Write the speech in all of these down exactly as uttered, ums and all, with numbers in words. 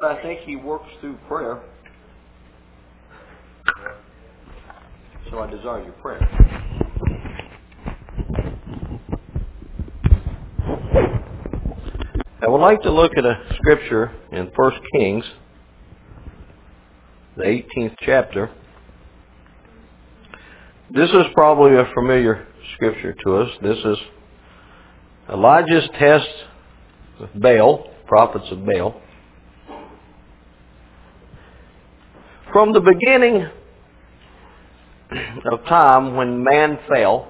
but I think He works through prayer. So I desire your prayer. I would like to look at a scripture in First Kings, the eighteenth chapter. This is probably a familiar scripture to us. This is Elijah's test with Baal, prophets of Baal. From the beginning of time when man fell,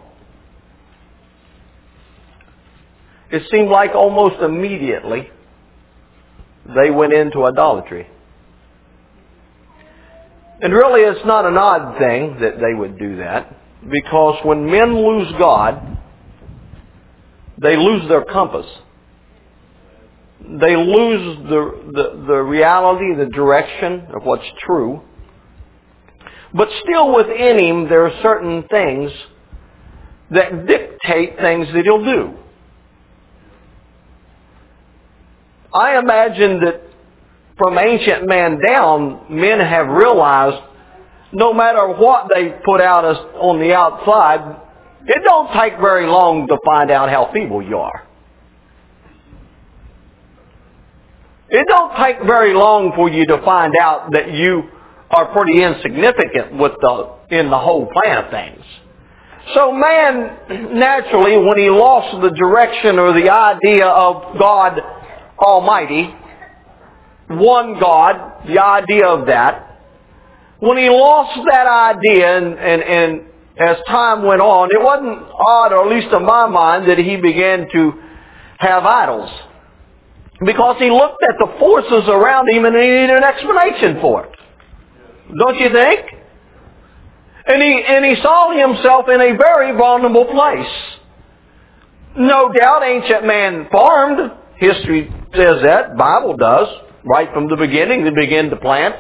it seemed like almost immediately they went into idolatry. And really it's not an odd thing that they would do that, because when men lose God, they lose their compass. They lose the, the, the reality, the direction of what's true. But still within him there are certain things that dictate things that he'll do. I imagine that from ancient man down, men have realized no matter what they put out as on the outside, it don't take very long to find out how feeble you are. It don't take very long for you to find out that you are pretty insignificant with the in the whole plan of things. So man, naturally, when he lost the direction or the idea of God Almighty, one God, the idea of that, when he lost that idea and, and, and as time went on, it wasn't odd, or at least in my mind, that he began to have idols. Because he looked at the forces around him and he needed an explanation for it. Don't you think? And he, and he saw himself in a very vulnerable place. No doubt ancient man farmed. History says that. Bible does. Right from the beginning, they begin to plant.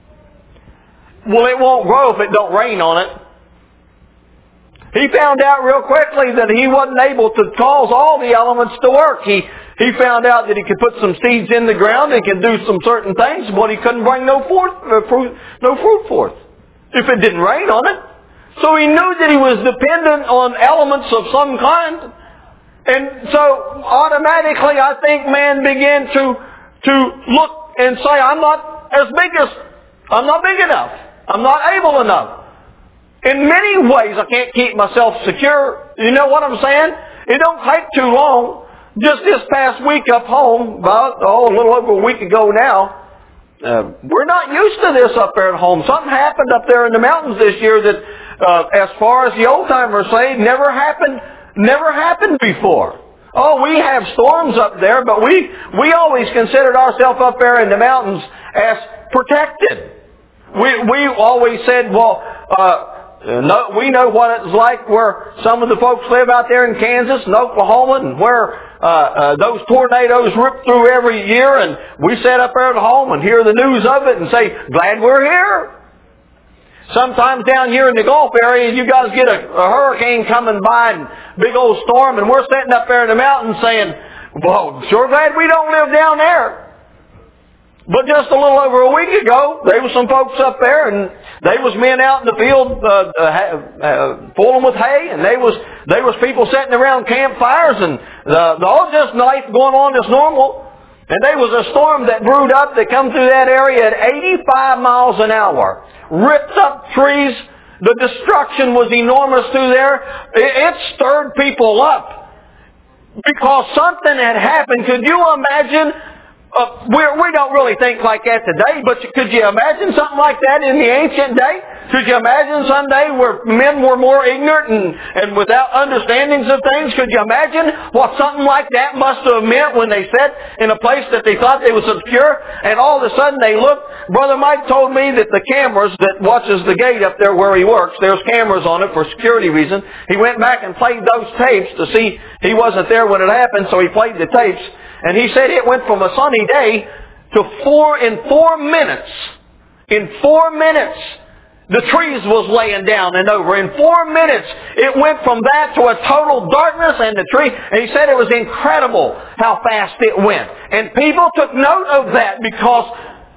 Well, it won't grow if it don't rain on it. He found out real quickly that he wasn't able to cause all the elements to work. He he found out that he could put some seeds in the ground and could do some certain things, but he couldn't bring no forth, uh, fruit, no fruit forth if it didn't rain on it. So he knew that he was dependent on elements of some kind. And so automatically I think man began to to look and say, I'm not as big as, I'm not big enough. I'm not able enough. In many ways I can't keep myself secure. You know what I'm saying? It don't take too long. Just this past week up home, about oh, a little over a week ago now, uh, we're not used to this up there at home. Something happened up there in the mountains this year that, uh, as far as the old-timers say, never happened, never happened before. Oh, we have storms up there, but we, we always considered ourselves up there in the mountains as protected. We, we always said, well, uh, no, we know what it's like where some of the folks live out there in Kansas and Oklahoma, and where uh, uh, those tornadoes rip through every year, and we sit up there at home and hear the news of it and say, glad we're here. Sometimes down here in the Gulf area, you guys get a, a hurricane coming by and big old storm, and we're sitting up there in the mountains saying, well, sure glad we don't live down there. But just a little over a week ago, there was some folks up there, and they was men out in the field uh, uh, uh, fooling with hay, and they was they was people sitting around campfires, and the, the all just life going on as normal. And there was a storm that brewed up that come through that area at eighty-five miles an hour, ripped up trees. The destruction was enormous through there. It, it stirred people up because something had happened. Could you imagine? Uh, we we don't really think like that today, but could you imagine something like that in the ancient day? Could you imagine someday where men were more ignorant and, and without understandings of things? Could you imagine what something like that must have meant when they sat in a place that they thought they was secure, and all of a sudden they looked? Brother Mike told me that the cameras that watches the gate up there where he works, there's cameras on it for security reasons. He went back and played those tapes to see he wasn't there when it happened, so he played the tapes. And he said it went from a sunny day to four, in four minutes, in four minutes, the trees was laying down and over. In four minutes, it went from that to a total darkness and the tree. And he said it was incredible how fast it went. And people took note of that because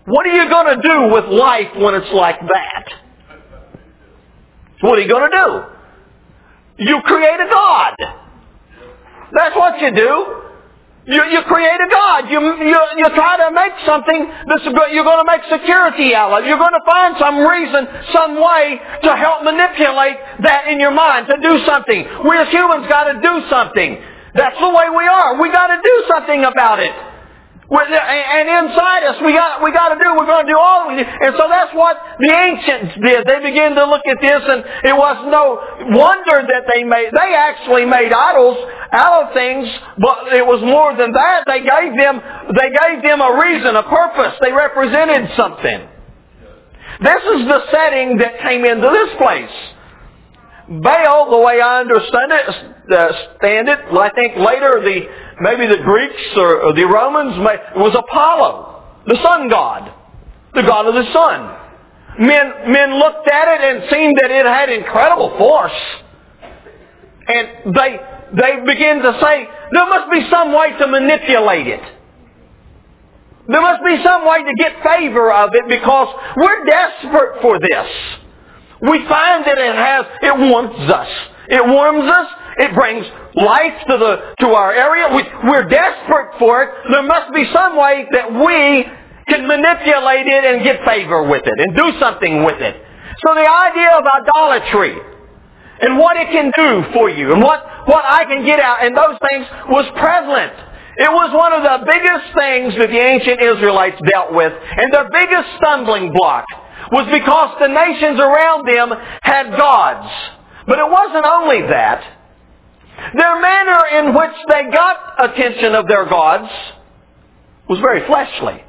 What are you going to do with life when it's like that? What are you going to do? You create a God. That's what you do. You, you create a God. You, you, you try to make something that's you're going to make security out of. You're going to find some reason, some way to help manipulate that in your mind, to do something. We as humans got to do something. That's the way we are. We got to do something about it. And inside us, we got we got to do. We're going to do all. And so that's what the ancients did. They began to look at this, and it was no wonder that they made. They actually made idols out of things, but it was more than that. They gave them they gave them a reason, a purpose. They represented something. This is the setting that came into this place. Baal, the way I understand it, uh, stand it, I think later the maybe the Greeks or, or the Romans may, it was Apollo, the sun god, the god of the sun. Men men looked at it and seen that it had incredible force, and they they began to say there must be some way to manipulate it. There must be some way to get favor of it because we're desperate for this. We find that it has, it warms us. It warms us. It brings life to the to our area. We, we're desperate for it. There must be some way that we can manipulate it and get favor with it and do something with it. So the idea of idolatry and what it can do for you and what, what I can get out and those things was prevalent. It was one of the biggest things that the ancient Israelites dealt with, and their biggest stumbling block was because the nations around them had gods. But it wasn't only that. Their manner in which they got attention of their gods was very fleshly.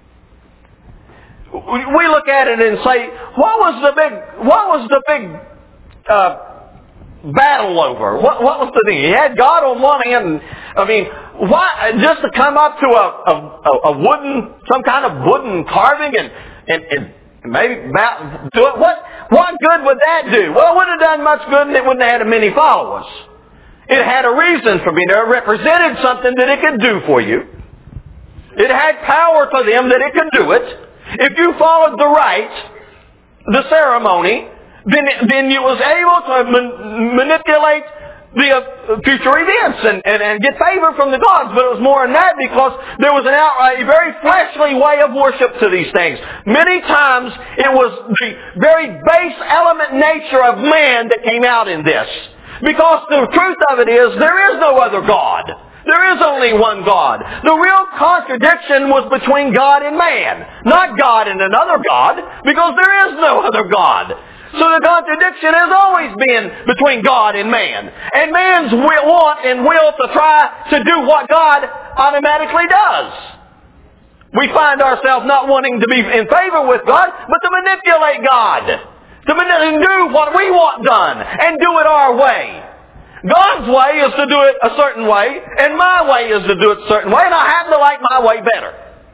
We look at it and say, what was the big, what was the big uh, battle over? What, what was the thing? You had God on one hand. I mean, why just to come up to a, a, a wooden, some kind of wooden carving and and, and maybe about do it. What what good would that do? Well, it wouldn't have done much good, and it wouldn't have had many followers. It had a reason for being there. It represented something that it could do for you. It had power for them that it could do it. If you followed the rite, the ceremony, then then you was able to man, manipulate the uh, future events and, and, and get favor from the gods. But it was more than that because there was an outright, a very fleshly way of worship to these things. Many times it was the very base element nature of man that came out in this. Because the truth of it is, there is no other God. There is only one God. The real contradiction was between God and man. Not God and another God, because there is no other God. So the contradiction has always been between God and man. And man's will, want and will to try to do what God automatically does. We find ourselves not wanting to be in favor with God, but to manipulate God. To manipulate, do what we want done and do it our way. God's way is to do it a certain way, and my way is to do it a certain way, and I happen to like my way better.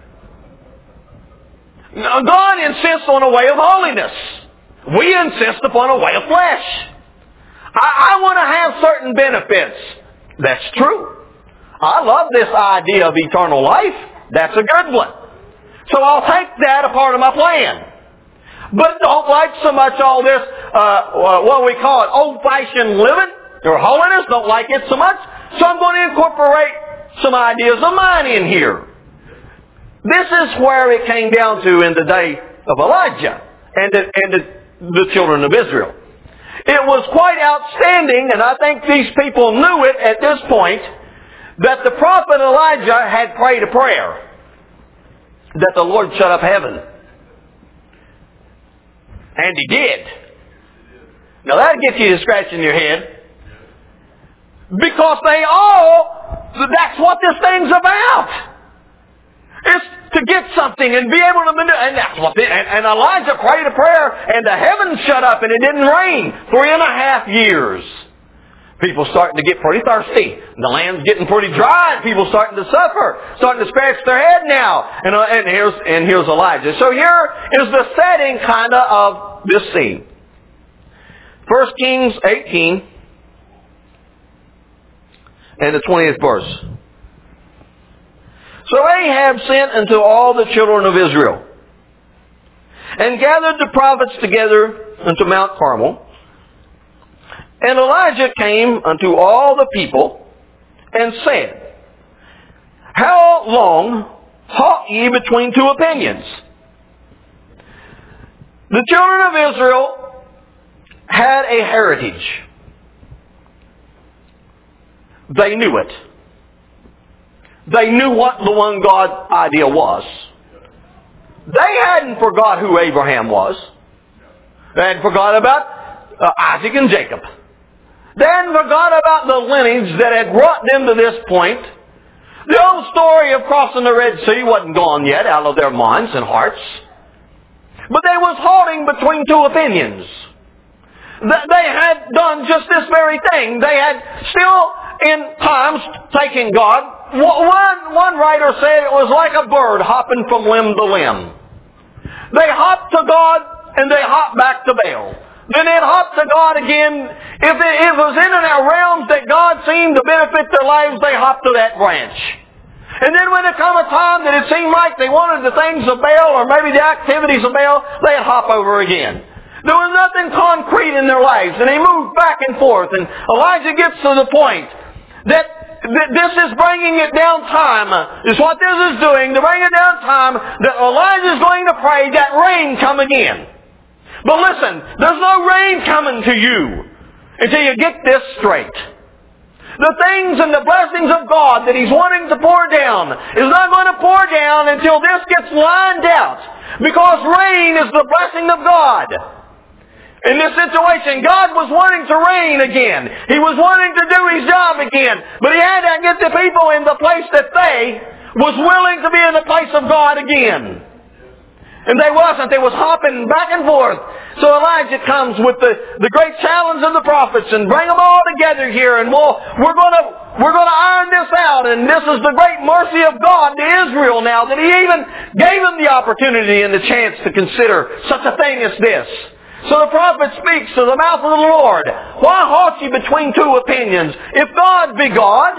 Now, God insists on a way of holiness. We insist upon a way of flesh. I, I want to have certain benefits. That's true. I love this idea of eternal life. That's a good one. So I'll take that a part of my plan. But don't like so much all this, uh, what we call it, old-fashioned living or holiness. Don't like it so much. So I'm going to incorporate some ideas of mine in here. This is where it came down to in the day of Elijah and the, and the, the children of Israel. It was quite outstanding, and I think these people knew it at this point, that the prophet Elijah had prayed a prayer that the Lord shut up heaven. And He did. Now that'll get you to scratching your head. Because they all, that's what this thing's about. It's to get something and be able to, and that's what, the, and, and Elijah prayed a prayer and the heavens shut up and it didn't rain three and a half years. People starting to get pretty thirsty. The land's getting pretty dry. People starting to suffer, starting to scratch their head now. And, uh, and here's and here's Elijah. So here is the setting, kind of, of this scene. First Kings eighteen and the twentieth verse. So Ahab sent unto all the children of Israel, and gathered the prophets together unto Mount Carmel. And Elijah came unto all the people, and said, How long halt ye between two opinions? The children of Israel had a heritage. They knew it. They knew what the one God idea was. They hadn't forgot who Abraham was. They hadn't forgot about uh, Isaac and Jacob. They hadn't forgot about the lineage that had brought them to this point. The old story of crossing the Red Sea wasn't gone yet out of their minds and hearts. But they was halting between two opinions. They had done just this very thing. They had still, in times, taken God. One, one writer said it was like a bird hopping from limb to limb. They hopped to God and they hopped back to Baal. Then they'd hop to God again. If it, if it was in their realms that God seemed to benefit their lives, they hopped to that branch. And then when there come a time that it seemed like they wanted the things of Baal or maybe the activities of Baal, they'd hop over again. There was nothing concrete in their lives, and they moved back and forth. And Elijah gets to the point that this is bringing it down time. Is what this is doing, to bring it down time that Elijah is going to pray that rain come again. But listen, there's no rain coming to you until you get this straight. The things and the blessings of God that He's wanting to pour down is not going to pour down until this gets lined out. Because rain is the blessing of God. In this situation, God was wanting to reign again. He was wanting to do His job again. But He had to get the people in the place that they was willing to be in the place of God again. And they wasn't. They was hopping back and forth. So Elijah comes with the, the great challenge of the prophets and bring them all together here. And we'll, we're going to we're going to iron this out. And this is the great mercy of God to Israel now, that He even gave them the opportunity and the chance to consider such a thing as this. So the prophet speaks to the mouth of the Lord. Why halt ye between two opinions? If God be God,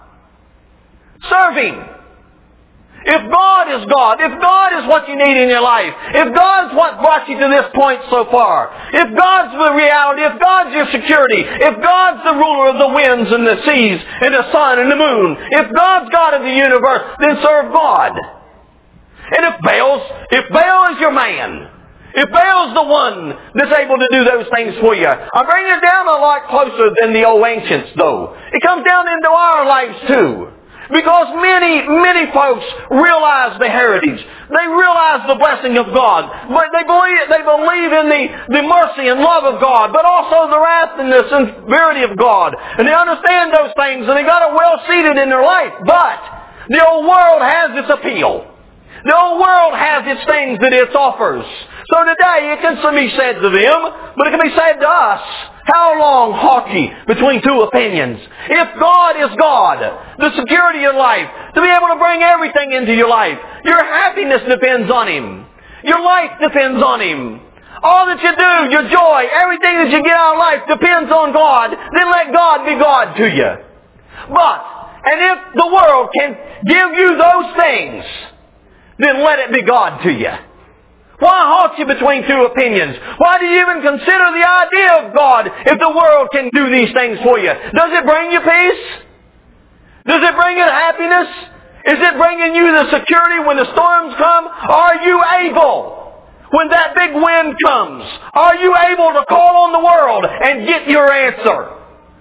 serve Him. If God is God, if God is what you need in your life, if God's what brought you to this point so far, if God's the reality, if God's your security, if God's the ruler of the winds and the seas and the sun and the moon, if God's God of the universe, then serve God. And if Baal's, if Baal is your man, if Baal's the one that's able to do those things for you, I bring it down a lot closer than the old ancients though. It comes down into our lives too. Because many, many folks realize the heritage. They realize the blessing of God. But they believe, they believe in the, the mercy and love of God, but also the wrath and the severity of God. And they understand those things, and they got it well seated in their life. But the old world has its appeal. The old world has its things that it offers. So today it can be said to them, but it can be said to us, how long halt ye between two opinions? If God is God, the security of life, to be able to bring everything into your life, your happiness depends on Him. Your life depends on Him. All that you do, your joy, everything that you get out of life depends on God. Then let God be God to you. But, and if the world can give you those things, then let it be God to you. Why halt you between two opinions? Why do you even consider the idea of God if the world can do these things for you? Does it bring you peace? Does it bring you happiness? Is it bringing you the security when the storms come? Are you able, when that big wind comes, are you able to call on the world and get your answer?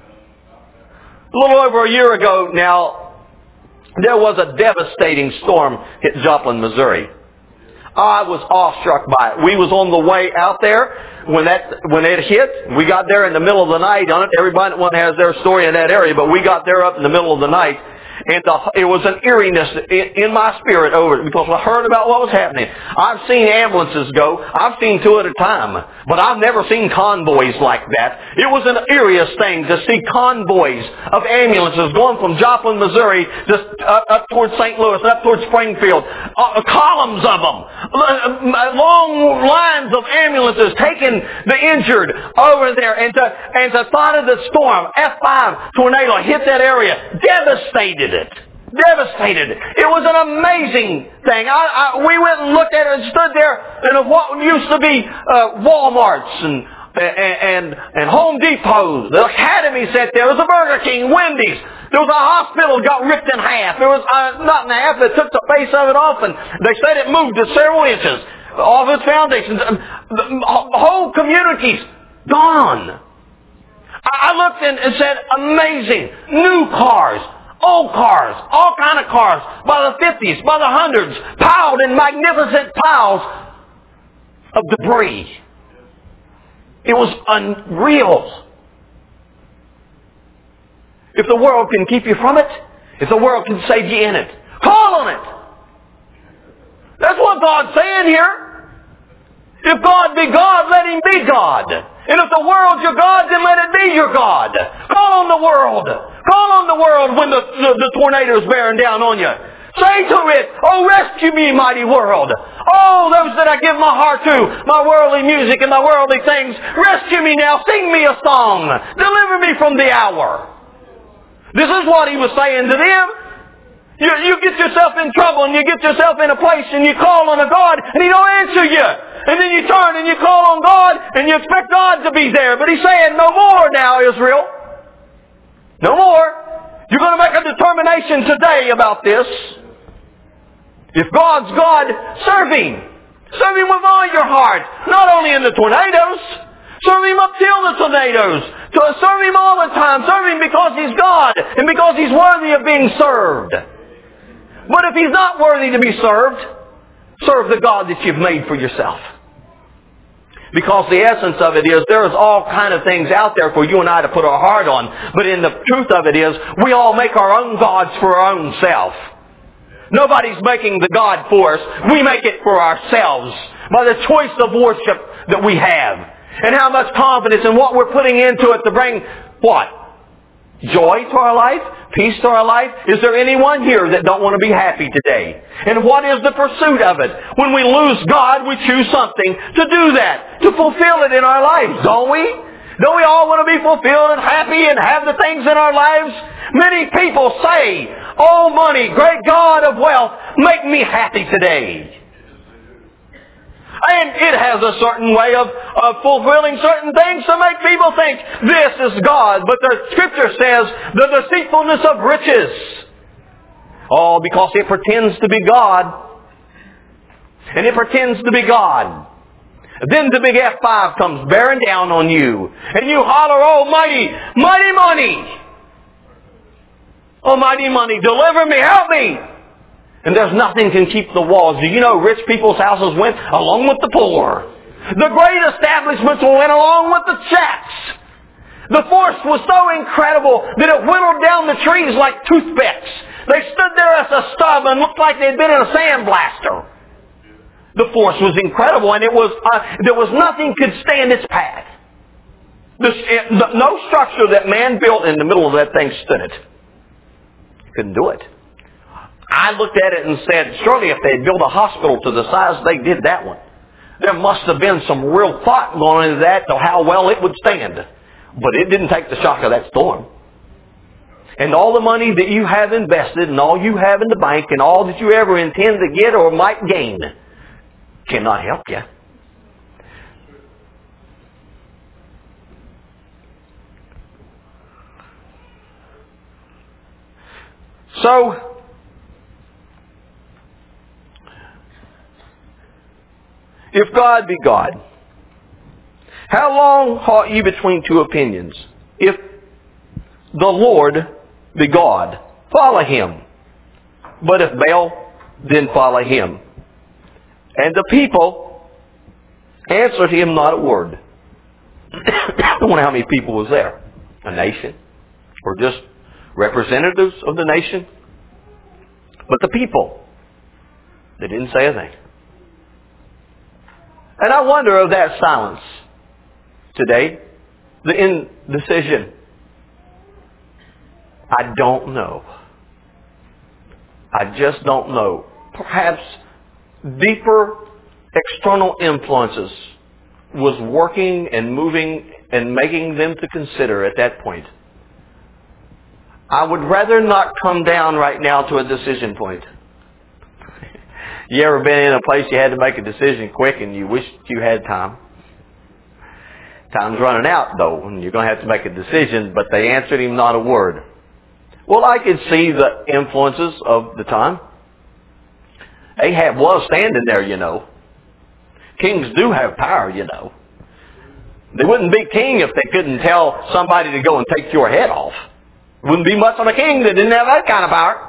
A little over a year ago now, there was a devastating storm hit Joplin, Missouri. I was awestruck by it. We was on the way out there when that when it hit. We got there in the middle of the night on it. Everybody one has their story in that area, but we got there up in the middle of the night. And the, it was an eeriness in, in my spirit over it because I heard about what was happening. I've seen ambulances go. I've seen two at a time. But I've never seen convoys like that. It was an eeriest thing to see convoys of ambulances going from Joplin, Missouri, just up, up towards Saint Louis, up towards Springfield. Uh, columns of them. Long lines of ambulances taking the injured over there. And to, and to thought of the storm, F five tornado hit that area, devastated it. devastated. It was an amazing thing. I, I, we went and looked at it and stood there in what used to be uh, Walmarts and, and, and, and Home Depots. The Academy sat there. There was a Burger King, Wendy's. There was a hospital that got ripped in half. There was uh, not in half. They took the face of it off and they said it moved to several inches off its foundations. The whole community's gone. I looked and said, amazing. New cars, old cars, all kind of cars, by the fifties, by the hundreds, piled in magnificent piles of debris. It was unreal. If the world can keep you from it, if the world can save you in it, call on it. That's what God's saying here. If God be God, let Him be God. And if the world's your God, then let it be your God. Call on the world. Call on the world when the, the, the tornado's bearing down on you. Say to it, oh, rescue me, mighty world. Oh, those that I give my heart to, my worldly music and my worldly things, rescue me now. Sing me a song. Deliver me from the hour. This is what He was saying to them. You, you get yourself in trouble and you get yourself in a place and you call on a God and He don't answer you. And then you turn and you call on God and you expect God to be there. But He's saying, no more now, Israel. No more. You're going to make a determination today about this. If God's God, serve Him. Serve Him with all your heart. Not only in the tornadoes. Serve Him up till the tornadoes. To serve Him all the time. Serve Him because He's God and because He's worthy of being served. But if He's not worthy to be served, serve the God that you've made for yourself. Because the essence of it is there is all kind of things out there for you and I to put our heart on. But in the truth of it is we all make our own gods for our own self. Nobody's making the God for us. We make it for ourselves by the choice of worship that we have. And how much confidence in what we're putting into it to bring what? Joy to our life? Peace to our life? Is there anyone here that don't want to be happy today? And what is the pursuit of it? When we lose God, we choose something to do that, to fulfill it in our lives, don't we? Don't we all want to be fulfilled and happy and have the things in our lives? Many people say, oh money, great God of wealth, make me happy today. And it has a certain way of, of fulfilling certain things to make people think this is God. But the Scripture says the deceitfulness of riches. Oh, because it pretends to be God. And it pretends to be God. Then the big F five comes bearing down on you. And you holler, oh mighty, mighty money. Oh mighty money, deliver me, help me. And there's nothing can keep the walls. Do you know rich people's houses went along with the poor? The great establishments went along with the shacks. The force was so incredible that it whittled down the trees like toothpicks. They stood there as a stub and looked like they'd been in a sandblaster. The force was incredible, and it was uh, there was nothing could stand its path. This, it, no structure that man built in the middle of that thing stood it. Couldn't do it. I looked at it and said, surely if they built a hospital to the size they did that one, there must have been some real thought going into that to how well it would stand. But it didn't take the shock of that storm. And all the money that you have invested and all you have in the bank and all that you ever intend to get or might gain cannot help you. So, if God be God, how long halt ye between two opinions? If the Lord be God, follow Him. But if Baal, then follow him. And the people answered him not a word. I don't know how many people was there. A nation? Or just representatives of the nation? But the people, they didn't say a thing. And I wonder of that silence today, the indecision. I don't know. I just don't know. Perhaps deeper external influences was working and moving and making them to consider at that point. I would rather not come down right now to a decision point. You ever been in a place you had to make a decision quick and you wished you had time? Time's running out though, and you're going to have to make a decision, but they answered him not a word. Well, I could see the influences of the time. Ahab was standing there, you know. Kings do have power, you know. They wouldn't be king if they couldn't tell somebody to go and take your head off. Wouldn't be much of a king that didn't have that kind of power.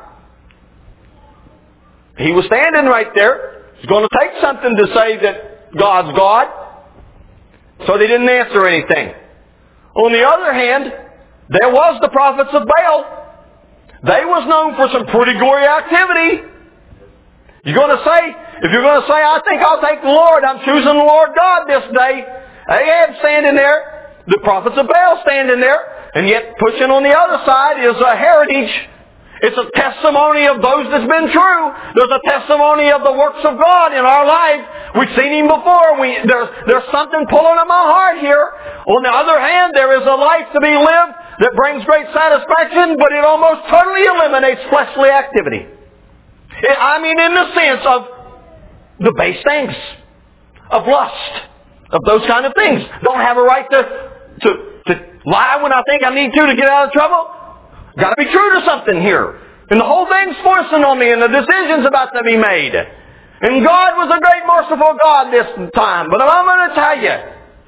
He was standing right there. It's going to take something to say that God's God. So they didn't answer anything. On the other hand, there was the prophets of Baal. They was known for some pretty gory activity. You're going to say, if you're going to say, I think I'll take the Lord, I'm choosing the Lord God this day. Ahab standing there. The prophets of Baal standing there. And yet pushing on the other side is a heritage. It's a testimony of those that's been true. There's a testimony of the works of God in our life. We've seen Him before. We, there's, there's something pulling at my heart here. On the other hand, there is a life to be lived that brings great satisfaction, but it almost totally eliminates fleshly activity. It, I mean, in the sense of the base things, of lust, of those kind of things. Don't have a right to, to, to lie when I think I need to to get out of trouble. Got to be true to something here. And the whole thing's forcing on me and the decision's about to be made. And God was a great merciful God this time. But I'm going to tell you,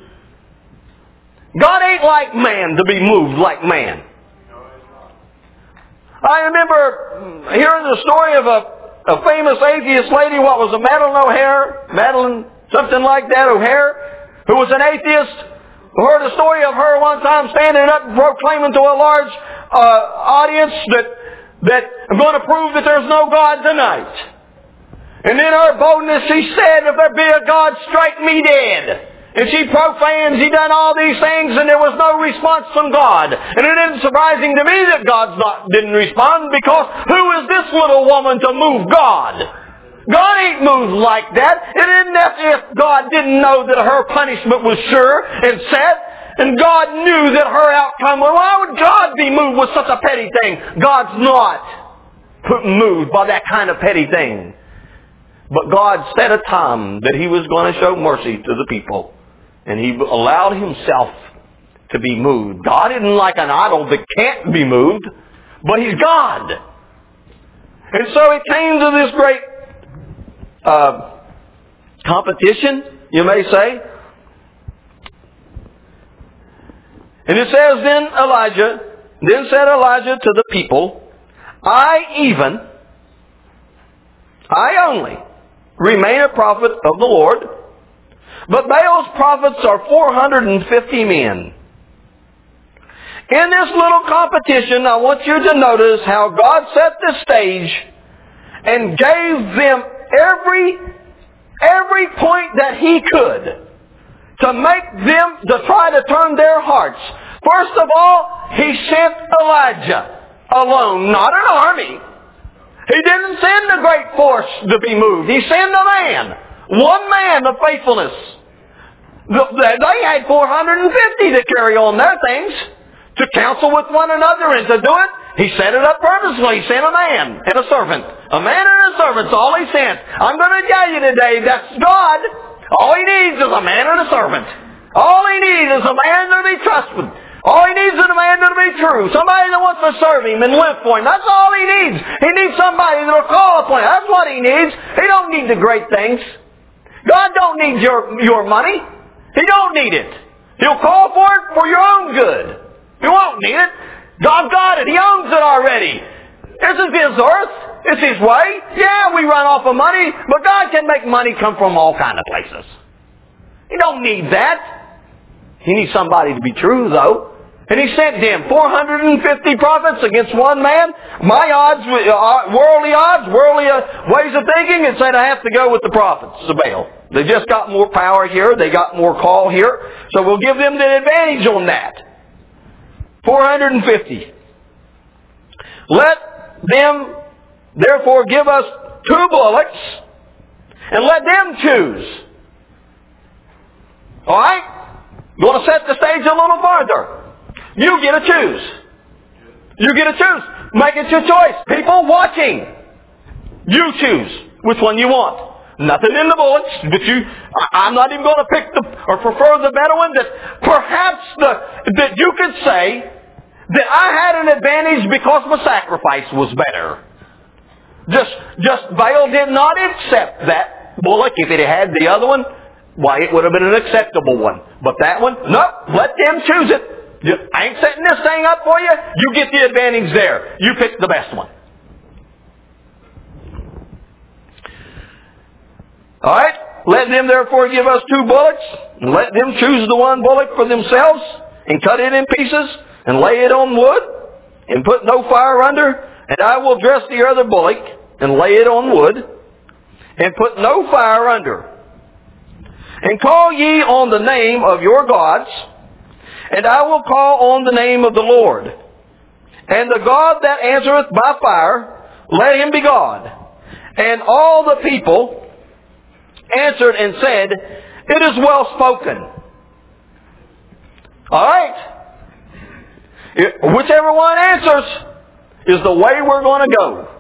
God ain't like man to be moved like man. I remember hearing the story of a, a famous atheist lady, what was it, Madeline O'Hare? Madeline, something like that, O'Hare, who was an atheist. We heard a story of her one time standing up and proclaiming to a large uh, audience that that I'm going to prove that there's no God tonight. And in her boldness she said, if there be a God, strike me dead. And she profaned, she done all these things, and there was no response from God. And it isn't surprising to me that God didn't respond, because who is this little woman to move God? God ain't moved like that. It isn't as if God didn't know that her punishment was sure and set, and God knew that her outcome was. Why would God be moved with such a petty thing? God's not moved by that kind of petty thing. But God set a time that He was going to show mercy to the people, and He allowed Himself to be moved. God isn't like an idol that can't be moved, but He's God. And so it came to this great Uh, competition, you may say. And it says, then Elijah, then said Elijah to the people, I even, I only, remain a prophet of the Lord, but Baal's prophets are four hundred fifty men. In this little competition, I want you to notice how God set the stage and gave them every every point that He could to make them, to try to turn their hearts. First of all, He sent Elijah alone, not an army. He didn't send a great force to be moved. He sent a man, one man of faithfulness. They had four hundred fifty to carry on their things, to counsel with one another and to do it. He set it up purposely. He sent a man and a servant. A man and a servant's all He sent. I'm going to tell you today, that's God. All He needs is a man and a servant. All He needs is a man to be trusted. All He needs is a man to be true. Somebody that wants to serve Him and live for Him. That's all He needs. He needs somebody that will call upon Him. That's what He needs. He don't need the great things. God don't need your, your money. He don't need it. He'll call for it for your own good. He won't need it. God got it. He owns it already. This is His earth. It's His way. Yeah, we run off of money, but God can make money come from all kind of places. He don't need that. He needs somebody to be true, though. And He sent them four hundred fifty prophets against one man. My odds, worldly odds, worldly ways of thinking, it said I have to go with the prophets of Baal. They just got more power here. They got more call here. So we'll give them the advantage on that. four hundred fifty. Let them therefore give us two bullocks and let them choose. Alright? Going to set the stage a little farther. You get to choose. You get to choose. Make it your choice. People watching. You choose which one you want. Nothing in the bullets, but you, I'm not even going to pick the, or prefer the better one, that perhaps the, that you could say that I had an advantage because my sacrifice was better. Just, just Baal did not accept that bullock. If it had the other one, why, it would have been an acceptable one. But that one, nope, let them choose it. I ain't setting this thing up for you. You get the advantage there. You pick the best one. All right? Let them therefore give us two bullocks, and let them choose the one bullock for themselves, and cut it in pieces, and lay it on wood, and put no fire under, and I will dress the other bullock, and lay it on wood, and put no fire under. And call ye on the name of your gods, and I will call on the name of the Lord. And the God that answereth by fire, let him be God. And all the people answered and said, it is well spoken. All right? Whichever one answers is the way we're going to go.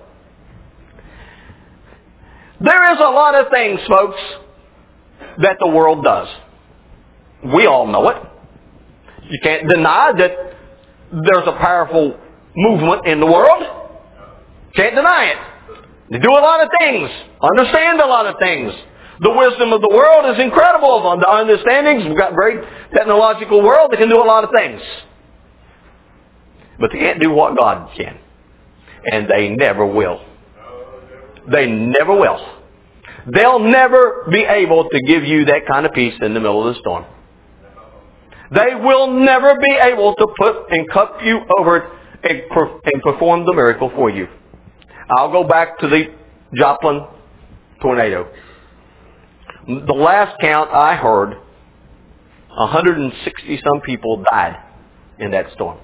There is a lot of things, folks, that the world does. We all know it. You can't deny that there's a powerful movement in the world. Can't deny it. They do a lot of things. Understand a lot of things. The wisdom of the world is incredible on the understandings. We've got a very technological world that can do a lot of things. But they can't do what God can. And they never will. They never will. They'll never be able to give you that kind of peace in the middle of the storm. They will never be able to put and cup you over it and, per, and perform the miracle for you. I'll go back to the Joplin tornado. The last count I heard, one hundred sixty some people died in that storm.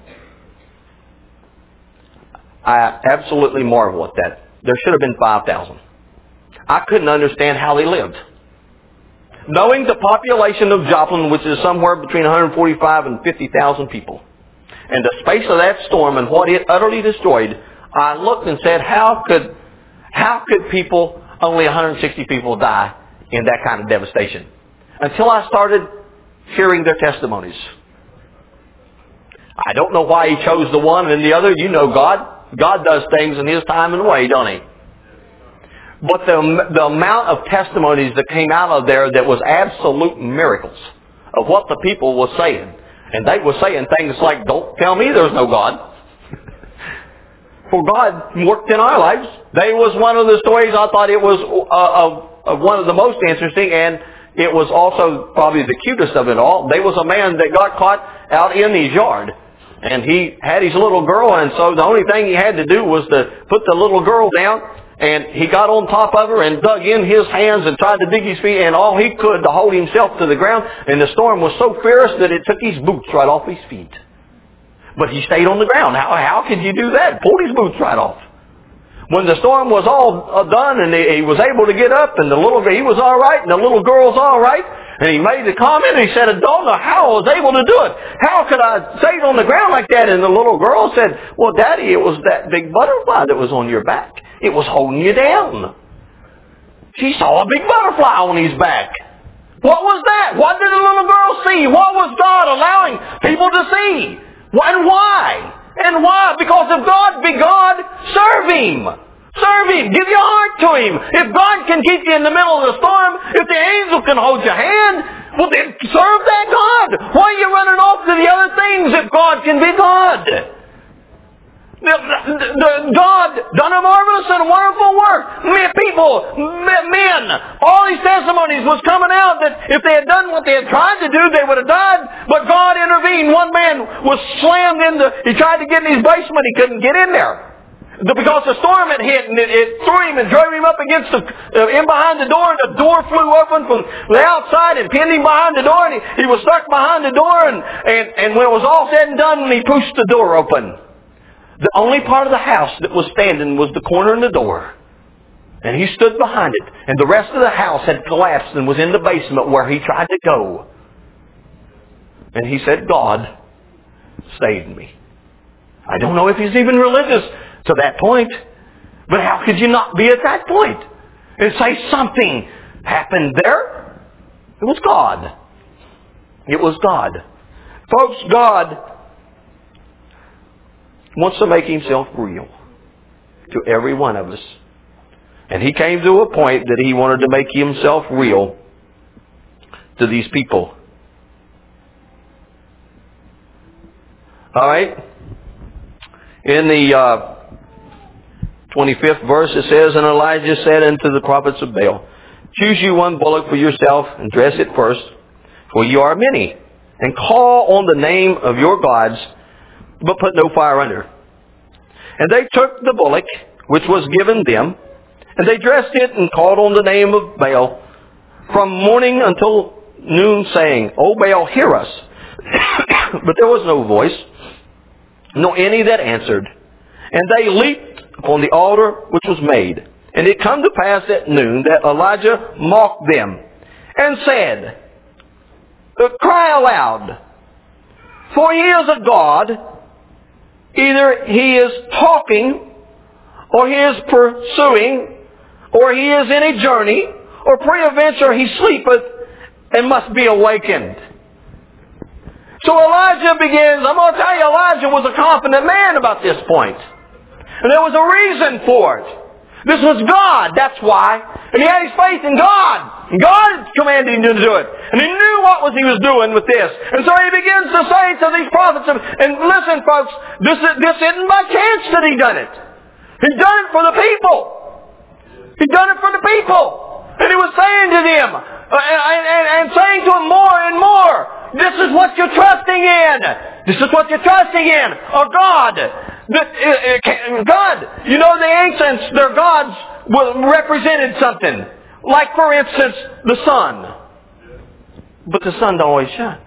I absolutely marvel at that. There should have been five thousand. I couldn't understand how they lived. Knowing the population of Joplin, which is somewhere between one hundred forty-five and fifty thousand people, and the space of that storm and what it utterly destroyed, I looked and said, how could, how could people, only one hundred sixty people die in that kind of devastation? Until I started hearing their testimonies. I don't know why He chose the one and the other. You know God. God does things in His time and way, don't He? But the, the amount of testimonies that came out of there that was absolute miracles of what the people were saying. And they were saying things like, don't tell me there's no God. For God worked in our lives. They was one of the stories I thought it was uh, of, of one of the most interesting, and it was also probably the cutest of it all. There was a man that got caught out in his yard. And he had his little girl, and so the only thing he had to do was to put the little girl down, and he got on top of her and dug in his hands and tried to dig his feet, and all he could to hold himself to the ground, and the storm was so fierce that it took his boots right off his feet. But he stayed on the ground. How, how could you do that? Pulled his boots right off. When the storm was all done and he, he was able to get up, and the little he was all right, and the little girl's all right, and he made the comment, and he said, I don't know how I was able to do it. How could I stay on the ground like that? And the little girl said, well, Daddy, it was that big butterfly that was on your back. It was holding you down. She saw a big butterfly on his back. What was that? What did the little girl see? What was God allowing people to see? And why? And why? Because if God be God, serve Him. Serve Him. Give your heart to Him. If God can keep you in the middle of the storm, if the angel can hold your hand, well then serve that God. Why are you running off to the other things if God can be God? The, the, the, God done a marvelous and wonderful work. Men, people, men, all these testimonies was coming out that if they had done what they had tried to do, they would have died. But God intervened. One man was slammed in the, he tried to get in his basement. He couldn't get in there. Because the storm had hit, and it, it threw him and drove him up against the, uh, in behind the door, and the door flew open from the outside and pinned him behind the door, and he, he was stuck behind the door, and, and, and when it was all said and done, he pushed the door open. The only part of the house that was standing was the corner in the door. And he stood behind it, and the rest of the house had collapsed and was in the basement where he tried to go. And he said, God saved me. I don't know if he's even religious to that point. But how could you not be at that point and say something happened there? It was God. It was God. Folks, God wants to make himself real to every one of us. And he came to a point that he wanted to make himself real to these people. All right? In the uh, twenty-fifth verse it says, And Elijah said unto the prophets of Baal, Choose you one bullock for yourself, and dress it first, for you are many, and call on the name of your gods, but put no fire under. And they took the bullock, which was given them, and they dressed it and called on the name of Baal from morning until noon, saying, O Baal, hear us. But there was no voice, nor any that answered. And they leaped upon the altar which was made. And it come to pass at noon that Elijah mocked them, and said, Cry aloud, for he is a God. Either he is talking, or he is pursuing, or he is in a journey, or peradventure he sleepeth and must be awakened. So Elijah begins, I'm going to tell you, Elijah was a confident man about this point. And there was a reason for it. This was God, that's why. And he had his faith in God. And God commanded him to do it. And he knew what was he was doing with this. And so he begins to say to these prophets, and listen folks, this, this isn't by chance that he done it. He done it for the people. He done it for the people. And he was saying to them, uh, and, and, and saying to them more and more, this is what you're trusting in. This is what you're trusting in. A God. That, uh, God. You know, the ancients, their gods represented something. Like, for instance, the sun. But the sun don't always shine.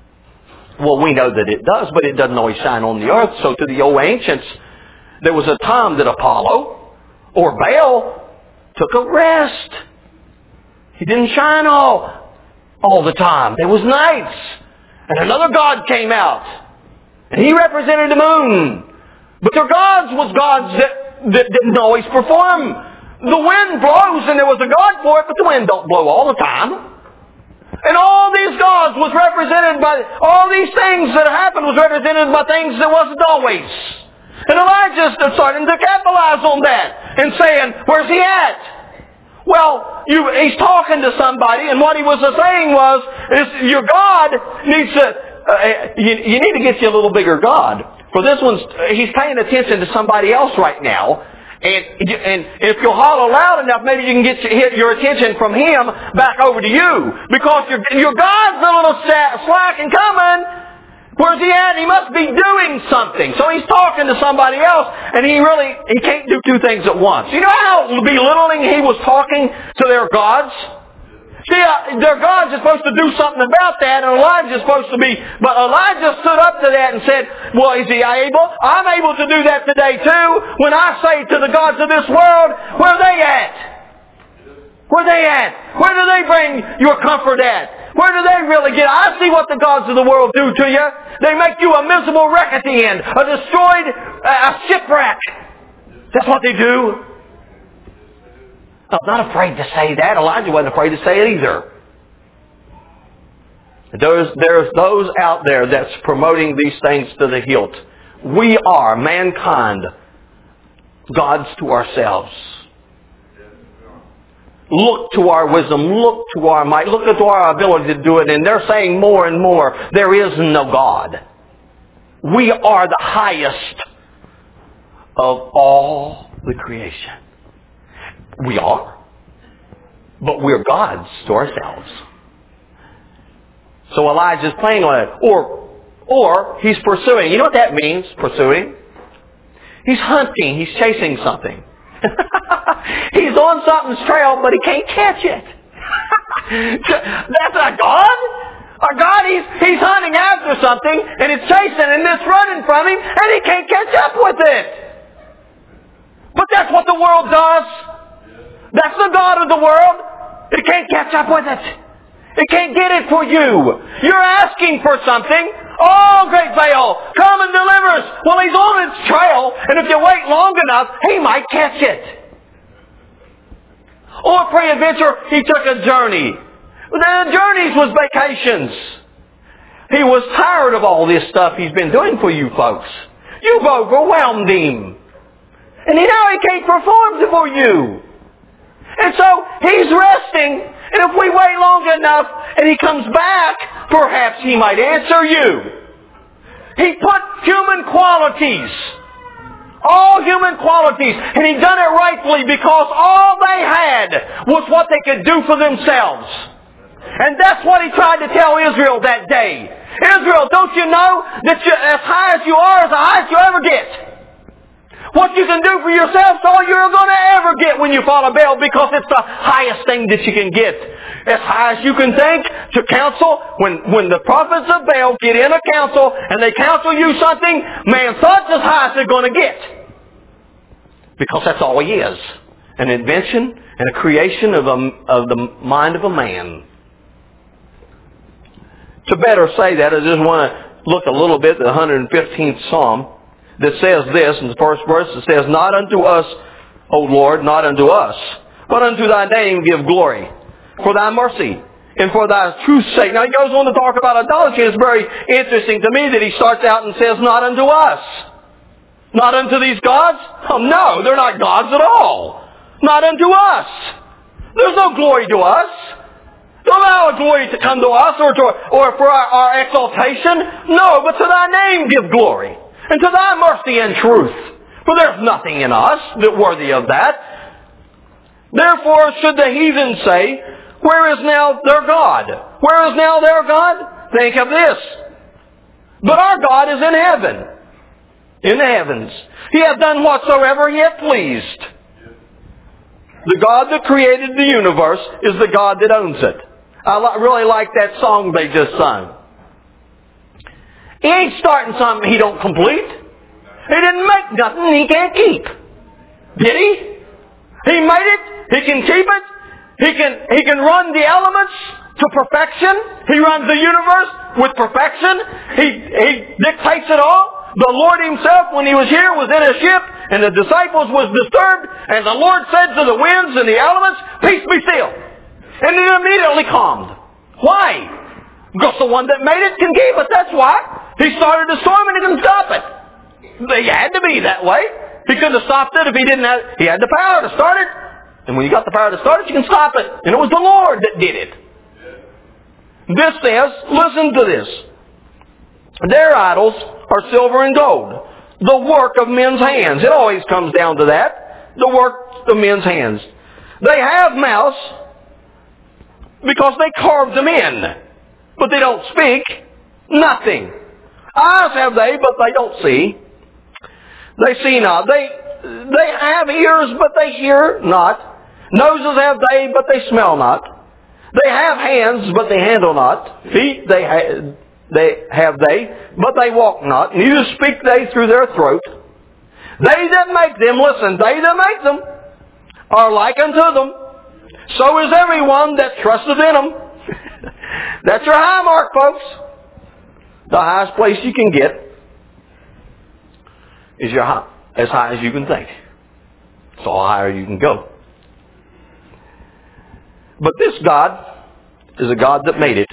Well, we know that it does, but it doesn't always shine on the earth. So to the old ancients, there was a time that Apollo or Baal took a rest. He didn't shine all, all the time. There was nights. And another god came out. And he represented the moon. But their gods was gods that, that didn't always perform. The wind blows and there was a god for it, but the wind don't blow all the time. And all these gods was represented by, all these things that happened was represented by things that wasn't always. And Elijah's starting to capitalize on that and saying, where's he at? Well, you, he's talking to somebody, and what he was saying was, is your God needs to, uh, you, you need to get you a little bigger God. For this one's, he's paying attention to somebody else right now, and and if you'll holler loud enough, maybe you can get your, your attention from him back over to you, because your your God's a little slack and coming. Where's he at? He must be doing something. So he's talking to somebody else, and he really, he can't do two things at once. You know how belittling he was talking to their gods? See, uh, their gods are supposed to do something about that, and Elijah's supposed to be, but Elijah stood up to that and said, well, is he able? I'm able to do that today too. When I say to the gods of this world, where are they at? Where are they at? Where do they bring your comfort at? Where do they really get? I see what the gods of the world do to you. They make you a miserable wreck at the end. A destroyed, uh, a shipwreck. That's what they do. I'm not afraid to say that. Elijah wasn't afraid to say it either. There's, there's those out there that's promoting these things to the hilt. We are, mankind, gods to ourselves. Look to our wisdom. Look to our might. Look to our ability to do it. And they're saying more and more, there is no God. We are the highest of all the creation. We are. But we're gods to ourselves. So Elijah's playing on it. Or, or he's pursuing. You know what that means, pursuing? He's hunting. He's chasing something. He's on something's trail, but he can't catch it. That's a God? A God, he's, he's hunting after something, and it's chasing, and it's running from him, and he can't catch up with it. But that's what the world does. That's the God of the world. It can't catch up with it. It can't get it for you. You're asking for something. Oh, great Baal, come and deliver us. Well, he's on its trail, and if you wait long enough, he might catch it. Or peradventure, he took a journey. The journeys was vacations. He was tired of all this stuff he's been doing for you folks. You've overwhelmed him. And he now he can't perform for you. And so he's resting. And if we wait long enough and he comes back, perhaps he might answer you. He put human qualities, all human qualities, and he done it rightfully because all they had was what they could do for themselves. And that's what he tried to tell Israel that day. Israel, don't you know that you, as high as you are is the highest you ever get? What you can do for yourself is all you're going to ever get when you follow Baal, because it's the highest thing that you can get. As high as you can think to counsel. When, when the prophets of Baal get in a council and they counsel you something, man, thought's as high as they're going to get. Because that's all he is. An invention and a creation of, a, of the mind of a man. To better say that, I just want to look a little bit at the one hundred fifteenth Psalm that says this, in the first verse, it says, Not unto us, O Lord, not unto us, but unto thy name give glory, for thy mercy, and for thy truth's sake. Now he goes on to talk about idolatry. It's very interesting to me that he starts out and says, Not unto us. Not unto these gods? Oh no, they're not gods at all. Not unto us. There's no glory to us. Don't allow glory to come to us or, to, or for our, our exaltation. No, but to thy name give glory. And to thy mercy and truth. For there's nothing in us that worthy of that. Therefore should the heathen say, Where is now their God? Where is now their God? Think of this. But our God is in heaven. In the heavens. He hath done whatsoever he hath pleased. The God that created the universe is the God that owns it. I li- really like that song they just sung. He ain't starting something he don't complete. He didn't make nothing he can't keep. Did he? He made it. He can keep it. He can, he can run the elements to perfection. He runs the universe with perfection. He, he dictates it all. The Lord himself, when he was here, was in a ship, and the disciples was disturbed, and the Lord said to the winds and the elements, Peace be still. And it immediately calmed. Why? Because the one that made it can keep it. That's why. He started a storm and he couldn't stop it. They had to be that way. He couldn't have stopped it if he didn't have, he had the power to start it. And when you got the power to start it, you can stop it. And it was the Lord that did it. This says, listen to this. Their idols are silver and gold, the work of men's hands. It always comes down to that. The work of men's hands. They have mouths because they carved them in. But they don't speak. Nothing. Eyes have they, but they don't see. They see not. They, they have ears, but they hear not. Noses have they, but they smell not. They have hands, but they handle not. Feet they ha- they have they, but they walk not. Neither speak they through their throat. They that make them, listen, they that make them are like unto them. So is everyone that trusteth in them. That's your high mark, folks. The highest place you can get is your high, as high as you can think. It's all higher you can go. But this God is a God that made it.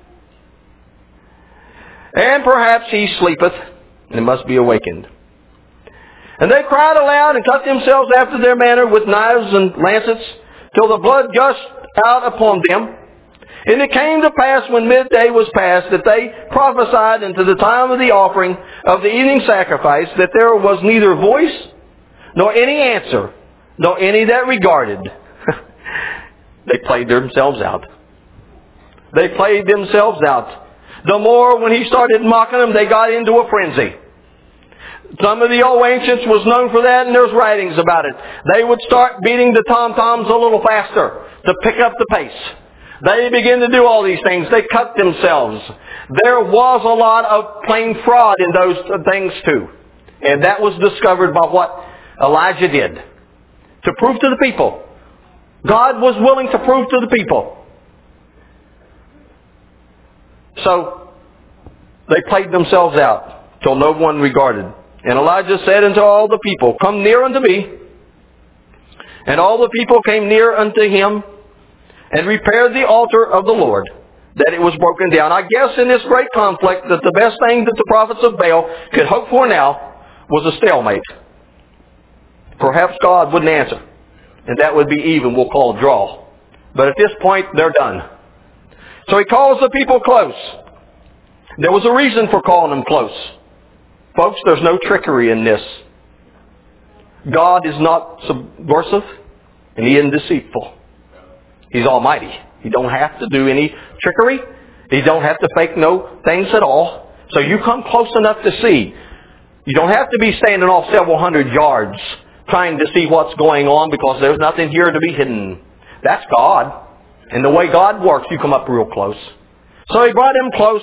And perhaps he sleepeth and must be awakened. And they cried aloud and cut themselves after their manner with knives and lancets till the blood gushed out upon them. And it came to pass when midday was past that they prophesied unto the time of the offering of the evening sacrifice that there was neither voice nor any answer, nor any that regarded. They played themselves out. They played themselves out. The more when he started mocking them, they got into a frenzy. Some of the old ancients was known for that, and there's writings about it. They would start beating the tom-toms a little faster to pick up the pace. They began to do all these things. They cut themselves. There was a lot of plain fraud in those things too. And that was discovered by what Elijah did. To prove to the people. God was willing to prove to the people. So, they played themselves out till no one regarded. And Elijah said unto all the people, Come near unto me. And all the people came near unto him, and repaired the altar of the Lord, that it was broken down. I guess in this great conflict that the best thing that the prophets of Baal could hope for now was a stalemate. Perhaps God wouldn't answer, and that would be even, we'll call a draw. But at this point, they're done. So he calls the people close. There was a reason for calling them close. Folks, there's no trickery in this. God is not subversive, and He isn't deceitful. He's almighty. He don't have to do any trickery. He don't have to fake no things at all. So you come close enough to see. You don't have to be standing off several hundred yards trying to see what's going on, because there's nothing here to be hidden. That's God. And the way God works, you come up real close. So he brought him close.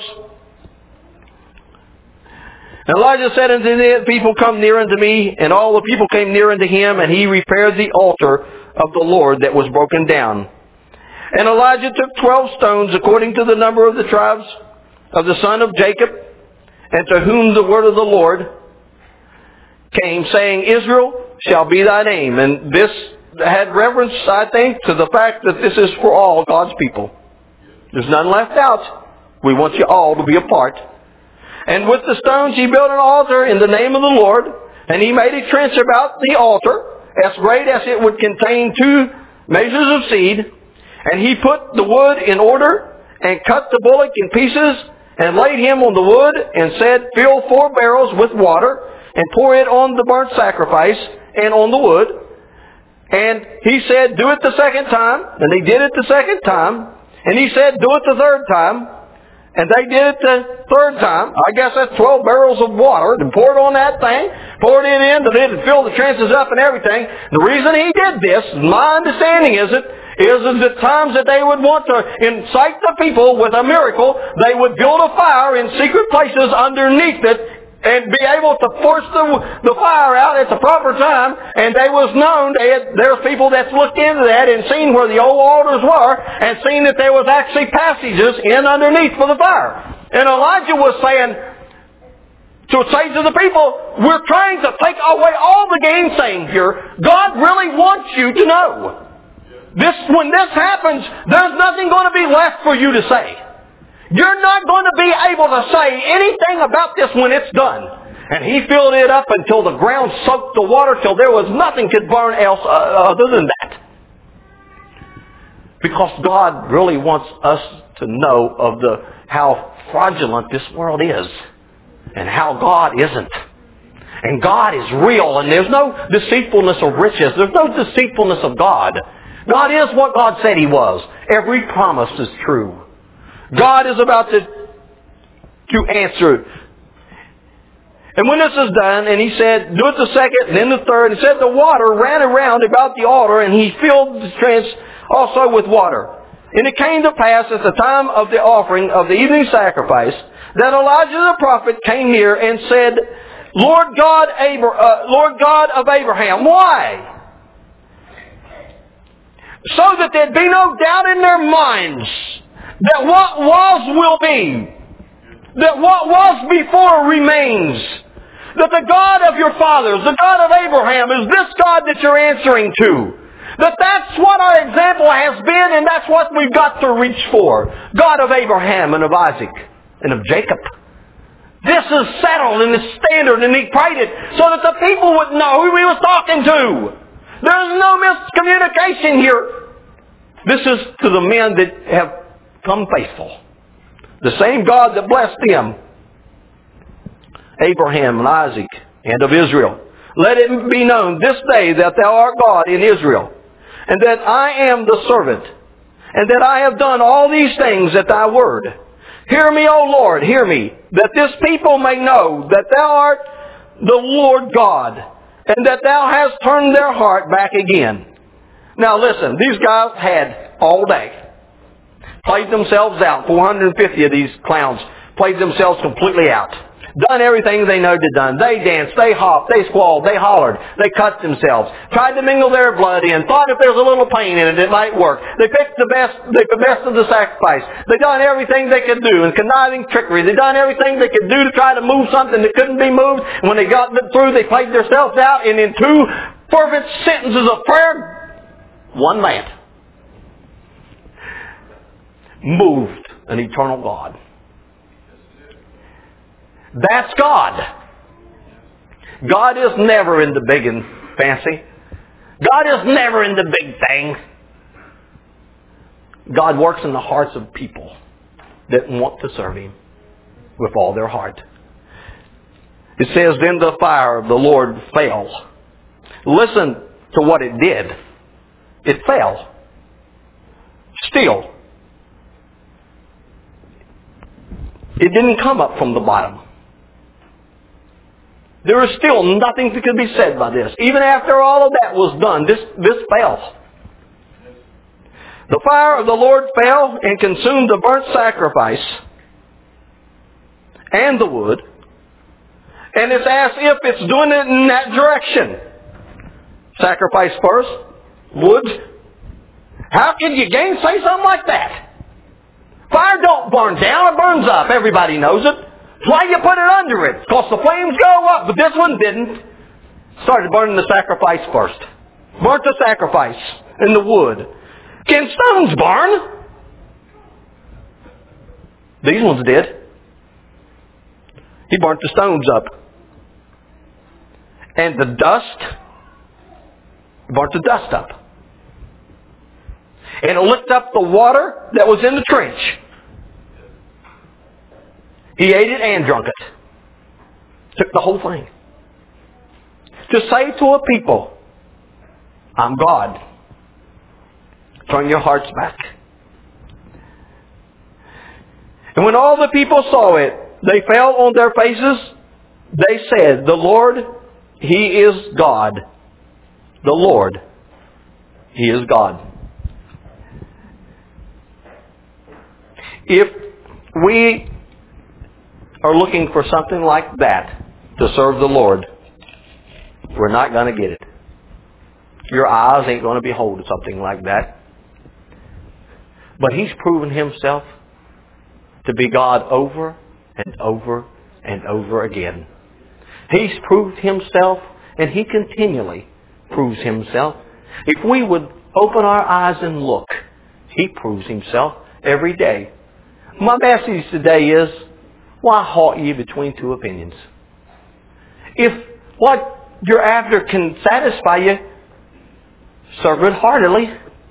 And Elijah said unto the people, Come near unto me. And all the people came near unto him, and he repaired the altar of the Lord that was broken down. And Elijah took twelve stones according to the number of the tribes of the son of Jacob, and to whom the word of the Lord came, saying, Israel shall be thy name. And this had reference, I think, to the fact that this is for all God's people. There's none left out. We want you all to be a part. And with the stones he built an altar in the name of the Lord, and he made a trench about the altar, as great as it would contain two measures of seed. And he put the wood in order, and cut the bullock in pieces, and laid him on the wood, and said, Fill four barrels with water, and pour it on the burnt sacrifice, and on the wood. And he said, Do it the second time. And they did it the second time. And he said, Do it the third time. And they did it the third time. I guess that's twelve barrels of water. And poured on that thing. Poured it in. Then filled the trenches up and everything. The reason he did this, my understanding is it, is at the times that they would want to incite the people with a miracle, they would build a fire in secret places underneath it and be able to force the, the fire out at the proper time. And they was known, they had, there's people that's looked into that and seen where the old altars were and seen that there was actually passages in underneath for the fire. And Elijah was saying, to say to the people, we're trying to take away all the gainsaying here. God really wants you to know. This, when this happens, there's nothing going to be left for you to say. You're not going to be able to say anything about this when it's done. And he filled it up until the ground soaked the water till there was nothing could burn else uh, other than that. Because God really wants us to know of the how fraudulent this world is. And how God isn't. And God is real. And there's no deceitfulness of riches. There's no deceitfulness of God. God is what God said He was. Every promise is true. God is about to, to answer. And when this is done, and he said, do it the second, and then the third, and said the water ran around about the altar, and he filled the trench also with water. And it came to pass at the time of the offering of the evening sacrifice, that Elijah the prophet came near and said, Lord God, Abra- uh, Lord God of Abraham, why? So that there'd be no doubt in their minds that what was will be. That what was before remains. That the God of your fathers, the God of Abraham, is this God that you're answering to. That that's what our example has been, and that's what we've got to reach for. God of Abraham and of Isaac and of Jacob. This is settled and it's standard, and he prayed it so that the people would know who he was talking to. There's no miscommunication here. This is to the men that have come faithful. The same God that blessed them, Abraham and Isaac and of Israel. Let it be known this day that thou art God in Israel, and that I am the servant, and that I have done all these things at thy word. Hear me, O Lord, hear me, that this people may know that thou art the Lord God, and that thou hast turned their heart back again. Now listen, these guys had all day. Played themselves out. four hundred fifty of these clowns played themselves completely out. done everything they know to done. They danced, they hopped, they squalled, they hollered, they cut themselves, tried to mingle their blood in, thought if there's a little pain in it, it might work. They picked the best, the best of the sacrifice. They done everything they could do in conniving trickery. They done everything they could do to try to move something that couldn't be moved. And when they got through, they played themselves out, and in two fervent sentences of prayer, one man moved an eternal God. That's God. God is never in the big and fancy. God is never in the big thing. God works in the hearts of people that want to serve Him with all their heart. It says, then the fire of the Lord fell. Listen to what it did. It fell. Still. It didn't come up from the bottom. There is still nothing that could be said by this. Even after all of that was done, this, this fell. The fire of the Lord fell and consumed the burnt sacrifice and the wood. And it's as if it's doing it in that direction. Sacrifice first, wood. How can you gainsay something like that? Fire don't burn down, it burns up. Everybody knows it. That's why you put it under it. Because the flames go up, but this one didn't. Started burning the sacrifice first. Burnt the sacrifice and the wood. Can stones burn? These ones did. He burnt the stones up. And the dust, he burnt the dust up. And it licked up the water that was in the trench. He ate it and drunk it. Took the whole thing. To say to a people, I'm God. Turn your hearts back. And when all the people saw it, they fell on their faces. They said, the Lord, He is God. The Lord, He is God. If we are looking for something like that to serve the Lord, we're not going to get it. Your eyes ain't going to behold something like that. But He's proven Himself to be God over and over and over again. He's proved Himself, and He continually proves Himself. If we would open our eyes and look, He proves Himself every day. My message today is, why halt ye between two opinions? If what you're after can satisfy you, serve it heartily.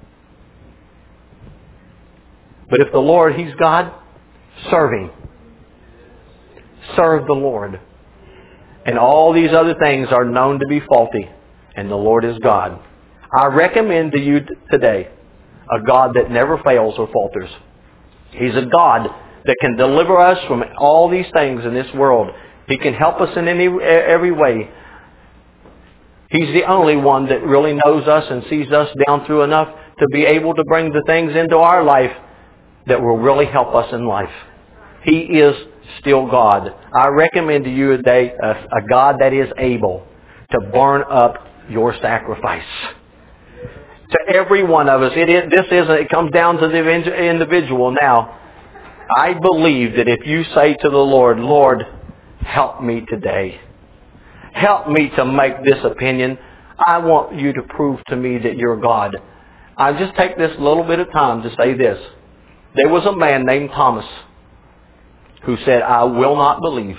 But if the Lord, He's God, serve Him. Serve the Lord. And all these other things are known to be faulty. And the Lord is God. I recommend to you today a God that never fails or falters. He's a God that can deliver us from all these things in this world. He can help us in any every way. He's the only one that really knows us and sees us down through enough to be able to bring the things into our life that will really help us in life. He is still God. I recommend to you today a, a God that is able to burn up your sacrifice. To every one of us, it is, this is it comes down to the individual now. I believe that if you say to the Lord, Lord, help me today. Help me to make this opinion. I want you to prove to me that you're God. I just take this little bit of time to say this. There was a man named Thomas who said, I will not believe.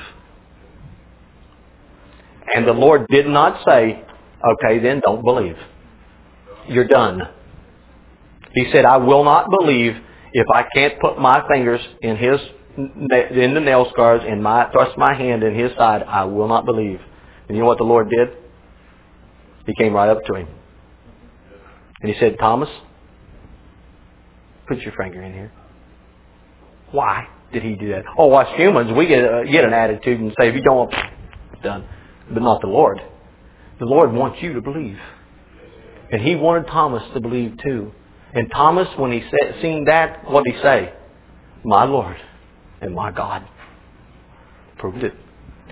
And the Lord did not say, okay, then don't believe. You're done. He said, I will not believe if I can't put my fingers in his, in the nail scars and my, thrust my hand in his side. I will not believe. And you know what the Lord did? He came right up to him. And He said, Thomas, put your finger in here. Why did He do that? Oh, us humans, we get, uh, get an attitude and say, if you don't want, it's done. But not the Lord. The Lord wants you to believe. And He wanted Thomas to believe too. And Thomas, when he said, seen that, what did he say? My Lord and my God. Proved it.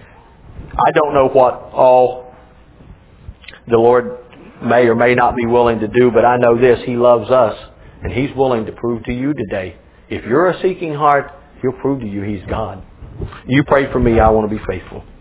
I don't know what all the Lord may or may not be willing to do, but I know this, He loves us, and He's willing to prove to you today. If you're a seeking heart, He'll prove to you He's God. You pray for me. I want to be faithful.